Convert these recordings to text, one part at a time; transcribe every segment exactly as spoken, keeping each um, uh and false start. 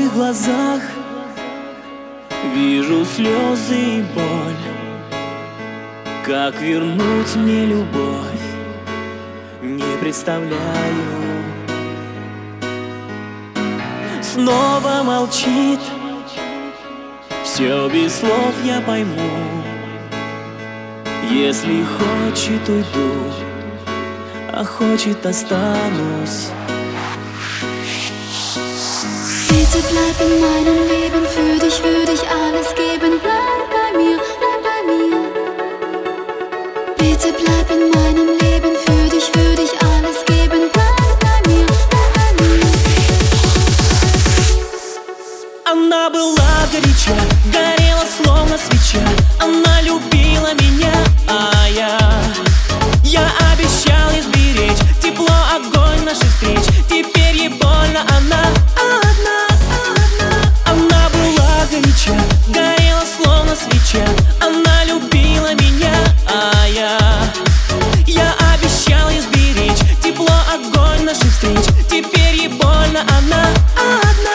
мокрых глазах вижу слезы и боль. Как вернуть мне любовь, не представляю. Снова молчит, все без слов я пойму. Если хочет, уйду, а хочет, останусь. Bitte bleib in meinem Leben, für dich würde ich alles geben. Bleib bei mir, bleib bei mir. Bitte bleib in meinem Leben, für dich würde ich alles geben. Bleib bei mir, bleib bei mir. Она была горяча, горела словно свеча. Она любила меня, а я Я обещал ей сберечь тепло, огонь наших встреч. Теперь ей больно, она одна, одна. Она была горяча, горела словно свеча. Она любила меня, а я Я обещал ей сберечь тепло, огонь наших встреч. Теперь ей больно, она одна.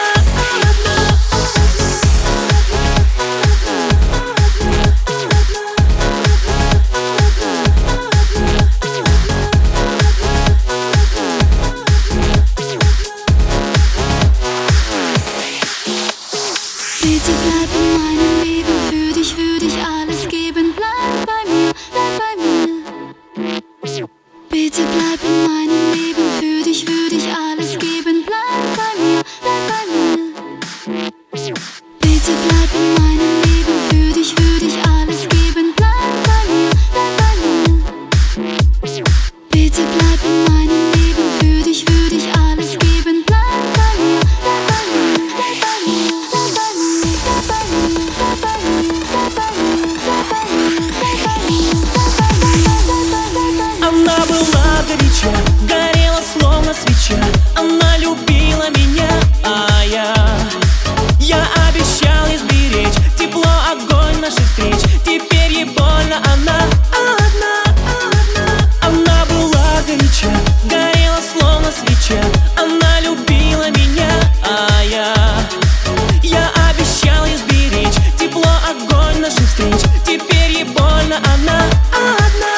Bitte bleib in meinem Leben, für dich würde ich alles geben. Bleib bei mir, bleib bei mir. Bitte bleib in meinem Leben, für dich würde ich alles geben. Bleib bei mir, bleib bei mir. Bitte bleib in meinem Leben, für dich würde ich alles geben. Bleib bei mir, bleib bei mir. Bitte bleib in meinem Leben, für dich würde ich alles geben. Bleib bei mir, bleib bei mir, bleib bei mir, bleib bei mir, bleib bei mir, bleib bei mir, bleib bei mir, bleib bei mir, bleib bei mir, bleib bei mir. Она была горяча, горела словно свеча. Она любила меня, а я Я обещал ей сберечь тепло, огонь наших встреч. Теперь ей больно, она одна, одна. Она была горяча, горела словно свеча. Она любила меня, а я Я обещал ей сберечь тепло, огонь наших встреч. Теперь ей больно, она одна.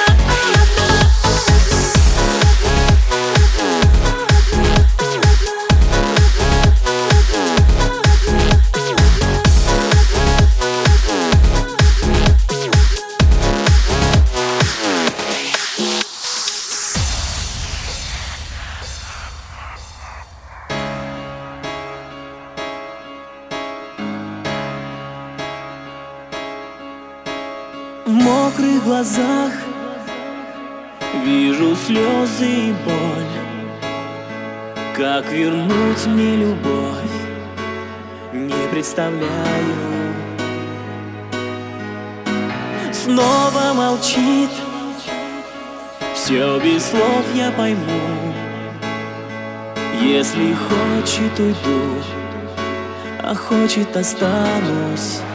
В мокрых глазах вижу слезы и боль. Как вернуть мне любовь, не представляю. Снова молчит, все без слов я пойму. Если хочет, уйду, а хочет, останусь.